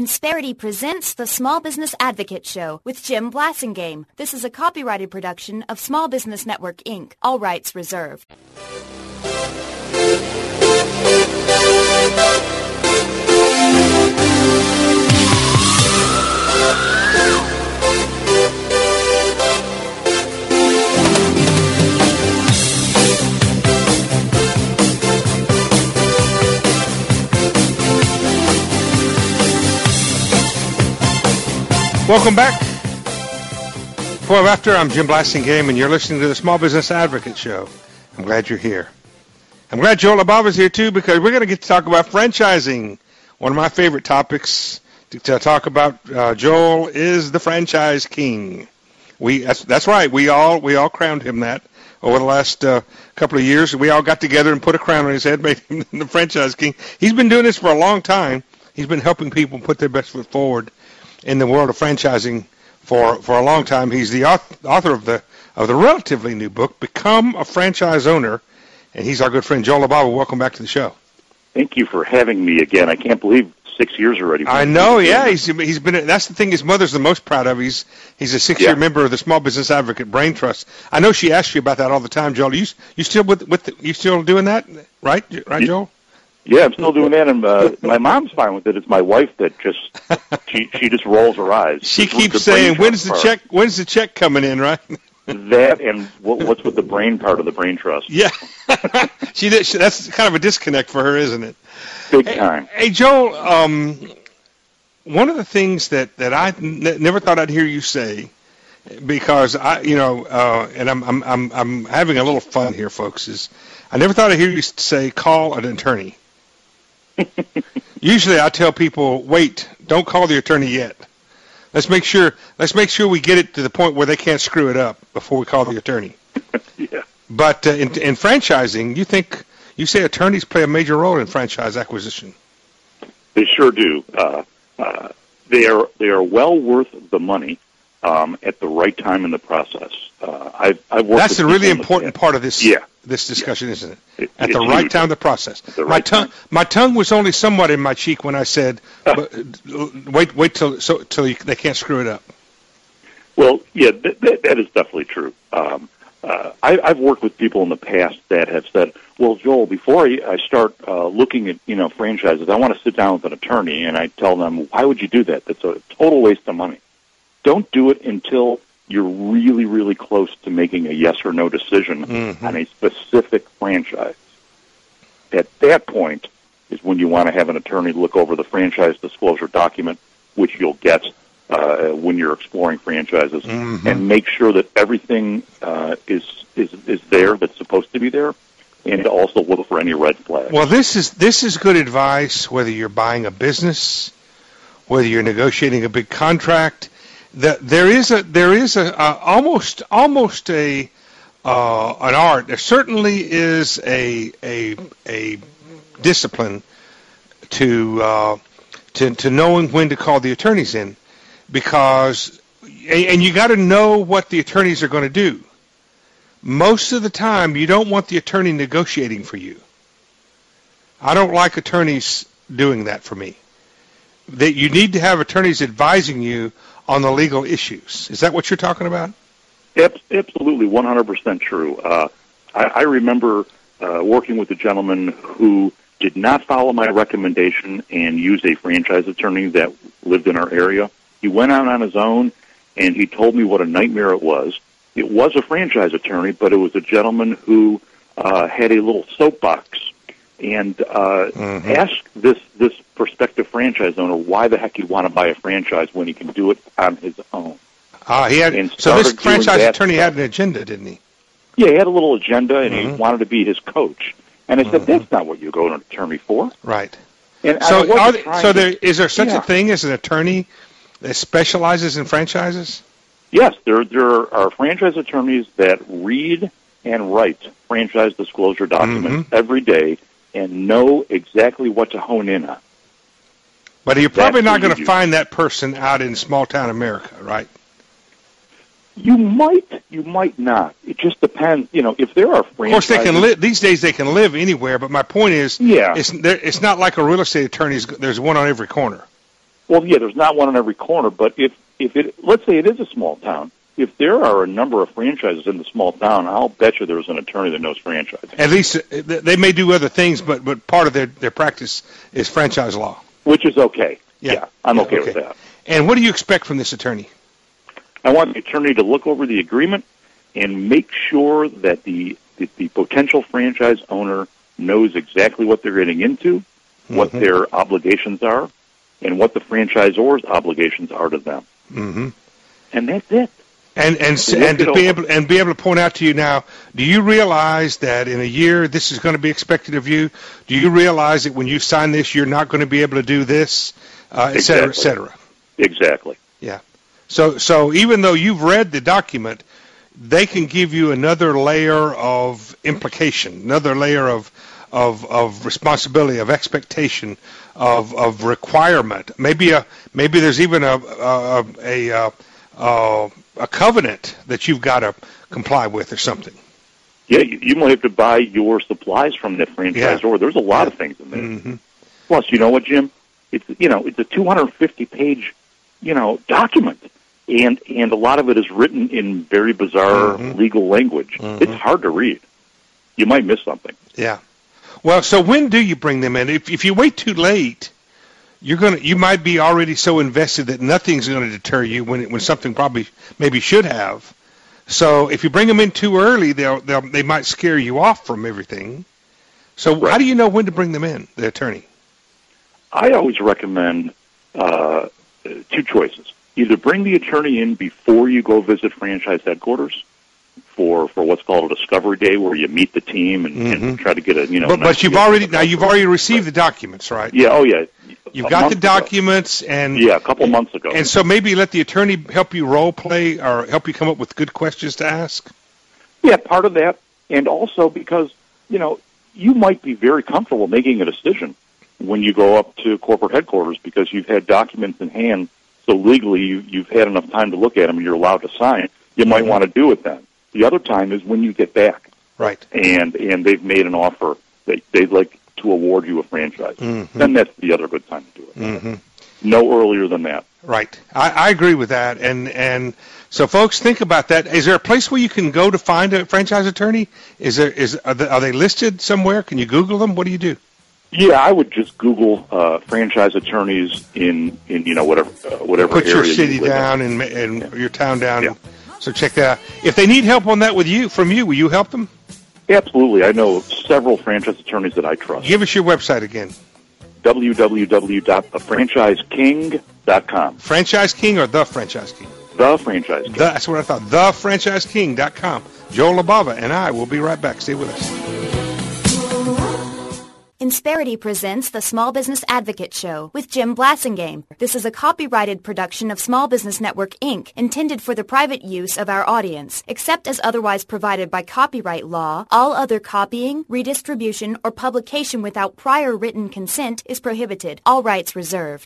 Insperity presents the Small Business Advocate Show with Jim Blasingame. This is a copyrighted production of Small Business Network, Inc. All rights reserved. Welcome back. 12 after, I'm Jim Blasingame, and you're listening to the Small Business Advocate Show. I'm glad you're here. I'm glad Joel Abava's here, too, because we're going to get to talk about franchising. One of my favorite topics to talk about. Joel is the franchise king. That's right. We all crowned him that over the last couple of years. We all got together and put a crown on his head, made him the franchise king. He's been doing this for a long time. He's been helping people put their best foot forward in the world of franchising for a long time. He's the author of the relatively new book, Become a Franchise Owner, and he's our good friend Joel Abava. Welcome back to the show. Thank you for having me again. I can't believe 6 years already. I know, yeah. He's been. That's the thing his mother's the most proud of. He's a 6-year member of the Small Business Advocate Brain Trust. I know she asks you about that all the time, Joel. You still you still doing that, right, Joel? Yeah, I'm still doing that, and my mom's fine with it. It's my wife that she just rolls her eyes. She keeps saying, "When's the check coming in?" Right? That and what's with the brain part of the brain trust? Yeah, that's kind of a disconnect for her, isn't it? Big time. Hey, Joel. One of the things that I never thought I'd hear you say, because and I'm having a little fun here, folks. Is I never thought I'd hear you say call an attorney. Usually I tell people, wait, don't call the attorney yet. Let's make sure we get it to the point where they can't screw it up before we call the attorney. Yeah. But in franchising, you say attorneys play a major role in franchise acquisition. They sure do. They are well worth the money at the right time in the process. I've worked. That's a really important part of this. Yeah. This discussion, isn't it? At the right time of the process. My tongue was only somewhat in my cheek when I said, wait till they can't screw it up. Well, yeah, that is definitely true. I've worked with people in the past that have said, well, Joel, before I start looking at franchises, I want to sit down with an attorney, and I tell them, why would you do that? That's a total waste of money. Don't do it until you're really, really close to making a yes or no decision on a specific franchise. At that point is when you want to have an attorney look over the franchise disclosure document, which you'll get when you're exploring franchises, and make sure that everything is there that's supposed to be there, and also look for any red flags. Well, this is good advice whether you're buying a business, whether you're negotiating a big contract. There is almost an art. There certainly is a discipline to knowing when to call the attorneys in, because you got to know what the attorneys are going to do. Most of the time, you don't want the attorney negotiating for you. I don't like attorneys doing that for me. That you need to have attorneys advising you on the legal issues. Is that what you're talking about? Absolutely, 100% true. I remember working with a gentleman who did not follow my recommendation and used a franchise attorney that lived in our area. He went out on his own, and he told me what a nightmare it was. It was a franchise attorney, but it was a gentleman who had a little soapbox and asked this prospective franchise owner why the heck he'd want to buy a franchise when he can do it on his own. So this franchise attorney had an agenda, didn't he? Yeah, he had a little agenda, and he wanted to be his coach. And I said, that's not what you go to an attorney for. Right. And is there such a thing as an attorney that specializes in franchises? Yes, there are franchise attorneys that read and write franchise disclosure documents every day and know exactly what to hone in on. But you're probably not going to find that person out in small-town America, right? You might not. It just depends. If there are franchises... Of course, they can live. These days, they can live anywhere. But my point is, it's not like a real estate attorney. There's one on every corner. Well, yeah, there's not one on every corner, but if let's say it is a small town, if there are a number of franchises in the small town, I'll bet you there's an attorney that knows franchising. At least they may do other things, but part of their practice is franchise law. Which is okay. Yeah, I'm okay with that. And what do you expect from this attorney? I want the attorney to look over the agreement and make sure that the potential franchise owner knows exactly what they're getting into, what their obligations are, and what the franchisor's obligations are to them. Mm-hmm. And that's it. And to be able to point out to you now, do you realize that in a year this is going to be expected of you? Do you realize that when you sign this, you're not going to be able to do this, et cetera, et cetera? Exactly. Yeah. So even though you've read the document, they can give you another layer of implication, another layer of responsibility, of expectation, of requirement. Maybe there's even a covenant that you've got to comply with or something. Yeah, you might have to buy your supplies from the franchisor. Yeah. There's a lot of things in there. Mm-hmm. Plus, you know what, Jim? It's a 250-page document, and a lot of it is written in very bizarre legal language. Mm-hmm. It's hard to read. You might miss something. Yeah. Well, so when do you bring them in? If you wait too late, you might be already so invested that nothing's going to deter you when something maybe should have. So if you bring them in too early, they might scare you off from everything. So How do you know when to bring them in, the attorney? I always recommend two choices. Either bring the attorney in before you go visit franchise headquarters for what's called a discovery day, where you meet the team and try to get a But you've already received the documents, right? Yeah. Oh yeah. You've got the documents a couple months ago. And so maybe let the attorney help you role play or help you come up with good questions to ask. Yeah, part of that, and also because you might be very comfortable making a decision when you go up to corporate headquarters because you've had documents in hand. So legally, you've had enough time to look at them and you're allowed to sign. You might want to do it then. The other time is when you get back. Right. And they've made an offer that they'd like to award you a franchise. Mm-hmm. Then that's the other good time to do it. Mm-hmm. No earlier than that. Right. I agree with that. And so folks, think about that. Is there a place where you can go to find a franchise attorney? Are they listed somewhere? Can you Google them? What do you do? Yeah, I would just Google franchise attorneys in whatever Put area your city down and your town down. Yeah. So check that out. If they need help on that from you, will you help them? Absolutely. I know several franchise attorneys that I trust. Give us your website again. www.thefranchiseking.com. Franchise King or The Franchise King? The Franchise King. That's what I thought. TheFranchiseKing.com. Joel Labava and I will be right back. Stay with us. Insperity presents the Small Business Advocate Show with Jim Blasingame. This is a copyrighted production of Small Business Network, Inc., intended for the private use of our audience. Except as otherwise provided by copyright law, all other copying, redistribution, or publication without prior written consent is prohibited. All rights reserved.